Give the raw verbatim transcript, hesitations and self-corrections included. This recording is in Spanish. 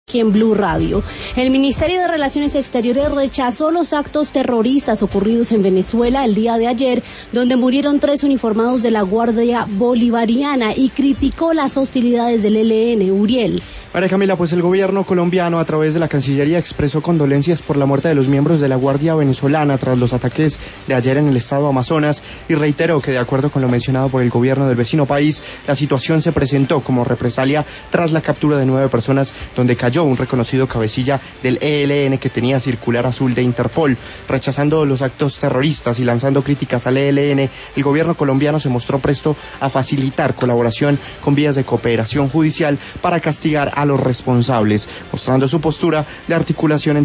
Aquí en Blue Radio. El Ministerio de Relaciones Exteriores rechazó los actos terroristas ocurridos en Venezuela el día de ayer, donde murieron tres uniformados de la Guardia Bolivariana, y criticó las hostilidades del E L N. Uriel. María Camila, pues el gobierno colombiano a través de la Cancillería expresó condolencias por la muerte de los miembros de la Guardia Venezolana tras los ataques de ayer en el estado Amazonas, y reiteró que de acuerdo con lo mencionado por el gobierno del vecino país, la situación se presentó como represalia tras la captura de nueve personas, donde cayó un reconocido cabecilla del E L N que tenía circular azul de Interpol. Rechazando los actos terroristas y lanzando críticas al E L N, el gobierno colombiano se mostró presto a facilitar colaboración con vías de cooperación judicial para castigar a los responsables, mostrando su postura de articulación entre